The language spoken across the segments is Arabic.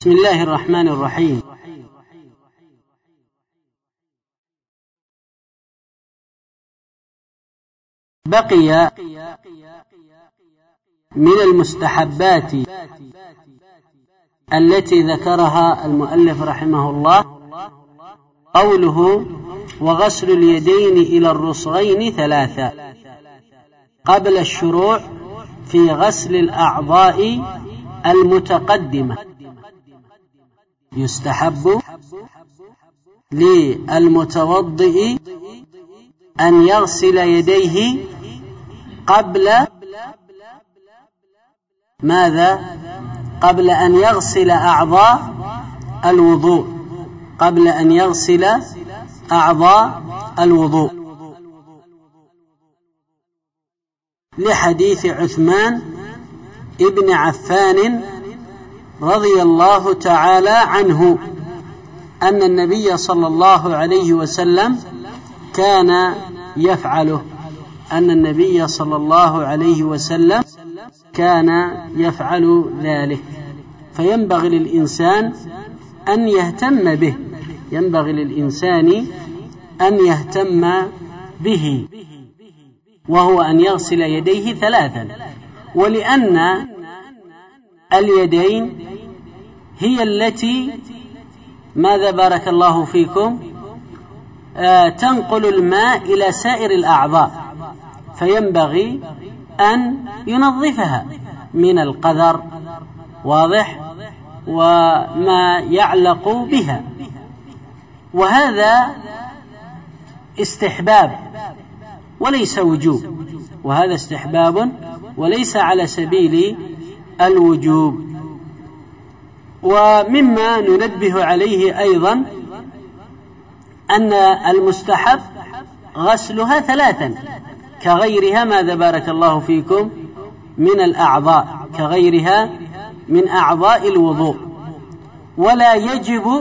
بسم الله الرحمن الرحيم. بقي من المستحبات التي ذكرها المؤلف رحمه الله قوله: وغسل اليدين إلى الرسغين ثلاثة قبل الشروع في غسل الأعضاء المتقدمة. يستحب للمتوضئ أن يغسل يديه قبل ماذا؟ قبل أن يغسل أعضاء الوضوء، قبل أن يغسل أعضاء الوضوء، لحديث عثمان ابن عفان رضي الله تعالى عنه أن النبي صلى الله عليه وسلم كان يفعله، أن النبي صلى الله عليه وسلم كان يفعل ذلك. فينبغي للإنسان أن يهتم به، ينبغي للإنسان أن يهتم به، وهو أن يغسل يديه ثلاثا. ولأن اليدين هي التي ماذا بارك الله فيكم تنقل الماء إلى سائر الأعضاء، فينبغي أن ينظفها من القذر، واضح، وما يعلق بها. وهذا استحباب وليس وجوب، وهذا استحباب وليس على سبيل الوجوب. ومما ننبه عليه أيضا أن المستحب غسلها ثلاثا كغيرها ماذا بارك الله فيكم من الأعضاء، كغيرها من أعضاء الوضوء، ولا يجب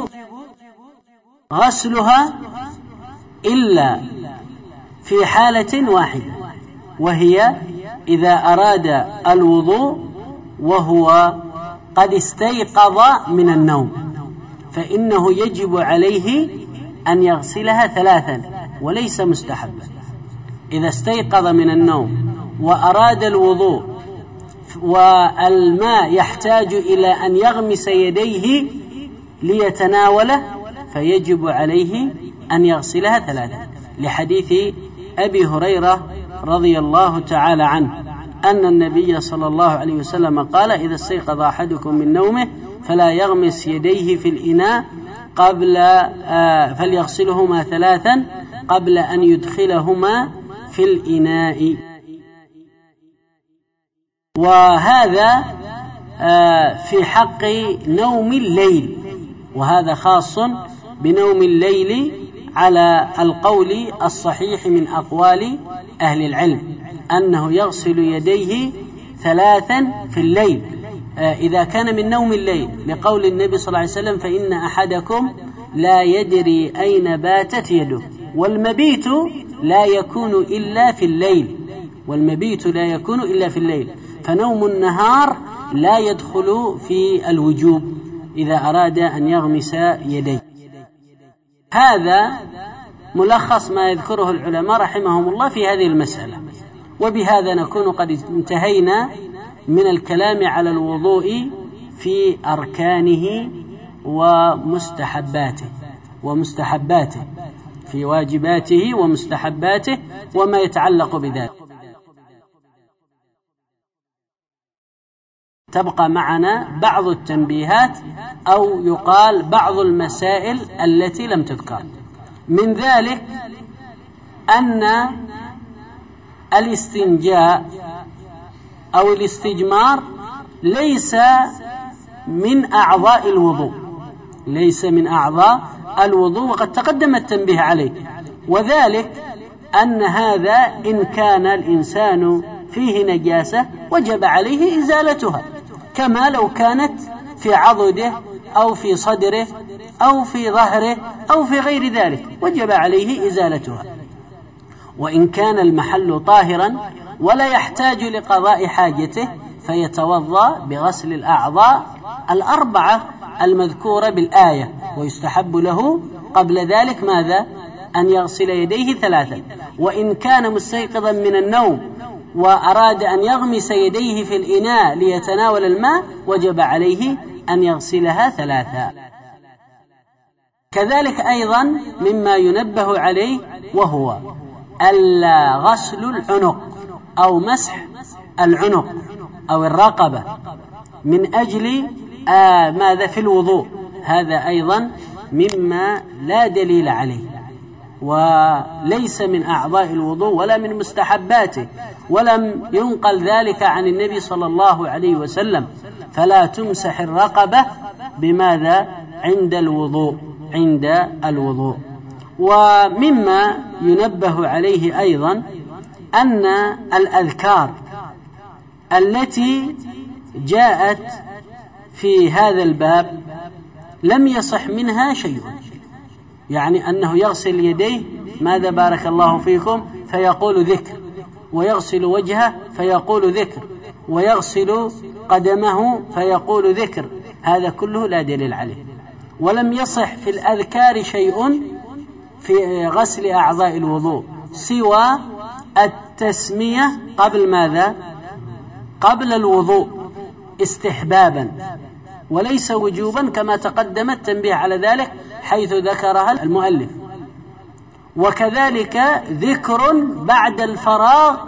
غسلها إلا في حالة واحدة، وهي إذا أراد الوضوء وهو قد استيقظ من النوم، فإنه يجب عليه أن يغسلها ثلاثا وليس مستحبا. إذا استيقظ من النوم وأراد الوضوء والماء يحتاج إلى أن يغمس يديه ليتناوله، فيجب عليه أن يغسلها ثلاثا، لحديث أبي هريرة رضي الله تعالى عنه أن النبي صلى الله عليه وسلم قال: إذا استيقظ أحدكم من نومه فلا يغمس يديه في الإناء فليغسلهما ثلاثا قبل أن يدخلهما في الإناء. وهذا في حق نوم الليل، وهذا خاص بنوم الليل على القول الصحيح من أقوال أهل العلم، أنه يغسل يديه ثلاثا في الليل إذا كان من نوم الليل، لقول النبي صلى الله عليه وسلم: فإن أحدكم لا يدري أين باتت يده، والمبيت لا يكون إلا في الليل، والمبيت لا يكون إلا في الليل، فنوم النهار لا يدخل في الوجوب إذا أراد أن يغمس يديه. هذا ملخص ما يذكره العلماء رحمهم الله في هذه المسألة. وبهذا نكون قد انتهينا من الكلام على الوضوء في أركانه ومستحباته في واجباته ومستحباته وما يتعلق بذلك. تبقى معنا بعض التنبيهات أو يقال بعض المسائل التي لم تذكر. من ذلك أن الاستنجاء أو الاستجمار ليس من أعضاء الوضوء، ليس من أعضاء الوضوء، وقد تقدم التنبيه عليه. وذلك أن هذا إن كان الإنسان فيه نجاسة وجب عليه إزالتها، كما لو كانت في عضده أو في صدره أو في ظهره أو في غير ذلك وجب عليه إزالتها. وإن كان المحل طاهرا ولا يحتاج لقضاء حاجته فيتوضأ بغسل الأعضاء الأربعة المذكورة بالآية، ويستحب له قبل ذلك ماذا؟ أن يغسل يديه 3. وإن كان مستيقظا من النوم وأراد أن يغمس يديه في الإناء ليتناول الماء وجب عليه أن يغسلها 3. كذلك أيضا مما ينبه عليه وهو غسل العنق أو مسح العنق أو الرقبة من أجل ماذا في الوضوء، هذا أيضا مما لا دليل عليه، وليس من أعضاء الوضوء ولا من مستحباته، ولم ينقل ذلك عن النبي صلى الله عليه وسلم. فلا تمسح الرقبة بماذا؟ عند الوضوء. ومما ينبه عليه أيضا أن الأذكار التي جاءت في هذا الباب لم يصح منها شيء، يعني أنه يغسل يديه ماذا بارك الله فيكم فيقول ذكر، ويغسل وجهه فيقول ذكر، ويغسل قدمه فيقول ذكر، هذا كله لا دليل عليه. ولم يصح في الأذكار شيء في غسل أعضاء الوضوء سوى التسمية قبل ماذا؟ قبل الوضوء استحبابا وليس وجوبا كما تقدم التنبيه على ذلك حيث ذكرها المؤلف. وكذلك ذكر بعد الفراغ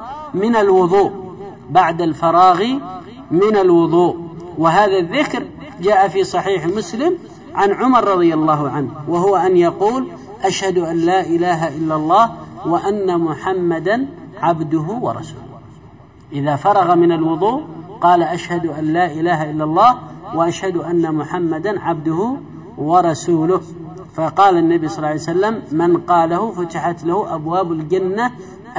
من الوضوء، وهذا الذكر جاء في صحيح مسلم عن عمر رضي الله عنه، وهو أن يقول: أشهد أن لا إله إلا الله وأن محمدا عبده ورسوله. إذا فرغ من الوضوء قال: أشهد أن لا إله إلا الله وأشهد أن محمدا عبده ورسوله. فقال النبي صلى الله عليه وسلم: من قاله فتحت له أبواب الجنة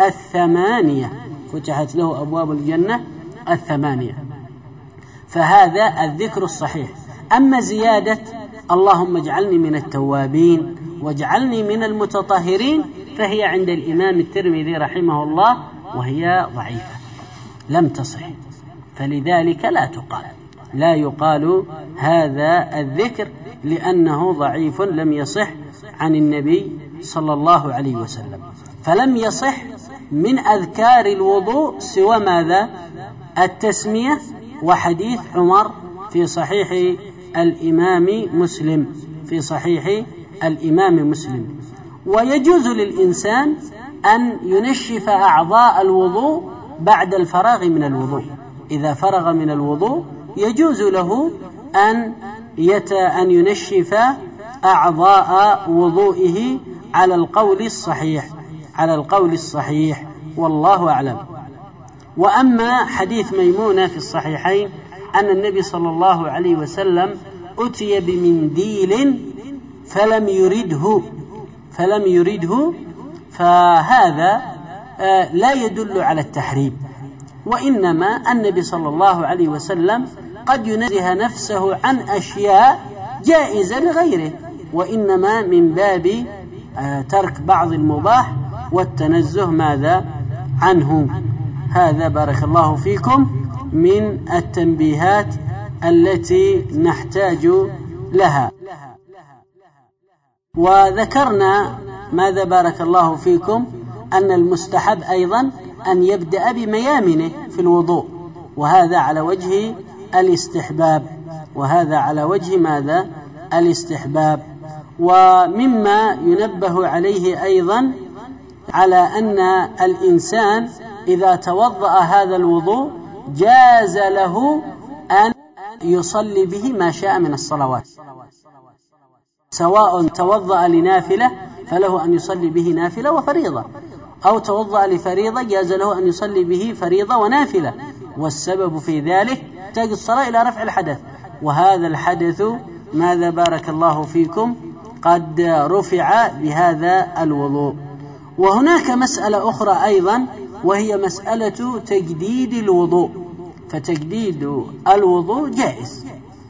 8. فهذا الذكر الصحيح. أما زيادة اللهم اجعلني من التوابين واجعلني من المتطهرين فهي عند الإمام الترمذي رحمه الله وهي ضعيفة لم تصح، فلذلك لا يقال هذا الذكر لأنه ضعيف لم يصح عن النبي صلى الله عليه وسلم. فلم يصح من أذكار الوضوء سوى ماذا؟ التسمية وحديث عمر في صحيح الإمام مسلم. ويجوز للإنسان أن ينشف أعضاء الوضوء بعد الفراغ من الوضوء. إذا فرغ من الوضوء يجوز له أن ينشف أعضاء وضوئه على القول الصحيح والله أعلم. وأما حديث ميمونة في الصحيحين أن النبي صلى الله عليه وسلم أتي بمنديل فلم يرده فهذا لا يدل على التحريم، وإنما النبي صلى الله عليه وسلم قد ينزه نفسه عن أشياء جائزة لغيره، وإنما من باب ترك بعض المباح والتنزه ماذا عنه. هذا بارك الله فيكم من التنبيهات التي نحتاج لها. وذكرنا ماذا بارك الله فيكم أن المستحب أيضا أن يبدأ بميامنه في الوضوء، وهذا على وجه الاستحباب. ومما ينبه عليه أيضا على أن الإنسان إذا توضأ هذا الوضوء جاز له أن يصلي به ما شاء من الصلوات، سواء توضأ لنافلة فله أن يصلي به نافلة وفريضة، أو توضأ لفريضة جاز له أن يصلي به فريضة ونافلة، والسبب في ذلك تحتاج الصلاة إلى رفع الحدث، وهذا الحدث ماذا بارك الله فيكم قد رفع بهذا الوضوء. وهناك مسألة أخرى أيضا وهي مسألة تجديد الوضوء، فتجديد الوضوء جائز،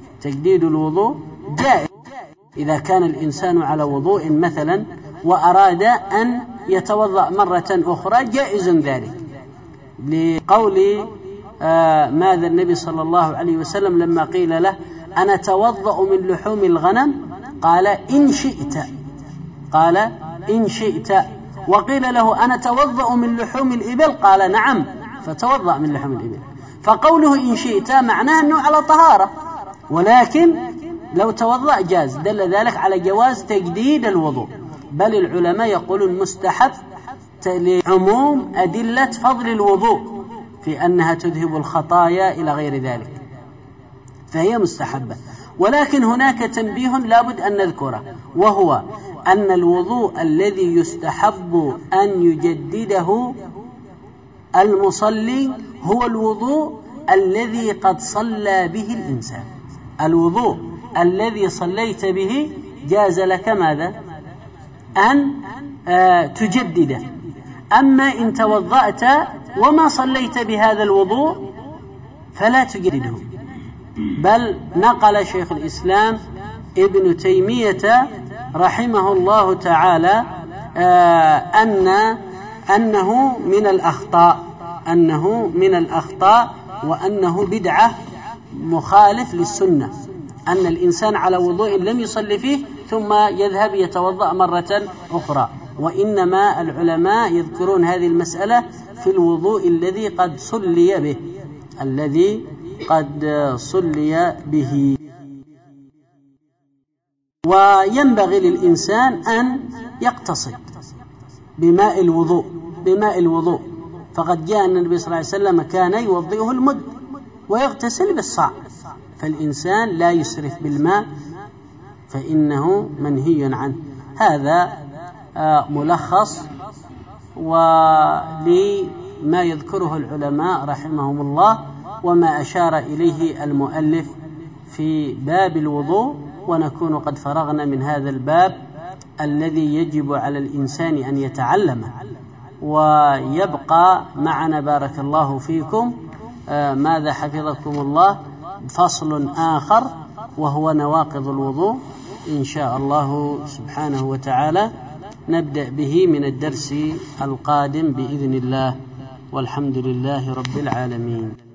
إذا كان الإنسان على وضوء مثلا وأراد أن يتوضأ مرة أخرى جائز ذلك، لقول ماذا النبي صلى الله عليه وسلم لما قيل له: أنا أتوضأ من لحوم الغنم؟ قال إن شئت، قال إن شئت. وقيل له أنا أتوضأ من لحوم الإبل؟ قال نعم، فتوضأ من لحوم الإبل. فقوله إن شئت معناه أنه على طهارة، ولكن لو توضأ جاز، دل ذلك على جواز تجديد الوضوء. بل العلماء يقولون مستحب لعموم أدلة فضل الوضوء في أنها تذهب الخطايا إلى غير ذلك، فهي مستحبة. ولكن هناك تنبيه لابد أن نذكره، وهو أن الوضوء الذي يستحب أن يجدده المصلي هو الوضوء الذي قد صلى به الإنسان. الوضوء الذي صليت به جاز لك ماذا؟ أن تجدده. أما إن توضأت وما صليت بهذا الوضوء فلا تجدده. بل نقل شيخ الإسلام ابن تيمية رحمه الله تعالى أنه من الأخطاء وأنه بدعة مخالف للسنة، أن الإنسان على وضوء لم يصلي فيه ثم يذهب يتوضأ مرة أخرى. وإنما العلماء يذكرون هذه المسألة في الوضوء الذي قد صلي به. وينبغي للإنسان أن يقتصد بماء الوضوء، فقد جاء أن النبي صلى الله عليه وسلم كان يوضئه المد ويغتسل بالصاع، فالإنسان لا يسرف بالماء فإنه منهي عنه. هذا ملخص ولما يذكره العلماء رحمهم الله وما أشار إليه المؤلف في باب الوضوء. ونكون قد فرغنا من هذا الباب الذي يجب على الإنسان أن يتعلمه. ويبقى معنا بارك الله فيكم ماذا حفظكم الله فصل آخر وهو نواقض الوضوء إن شاء الله سبحانه وتعالى، نبدأ به من الدرس القادم بإذن الله، والحمد لله رب العالمين.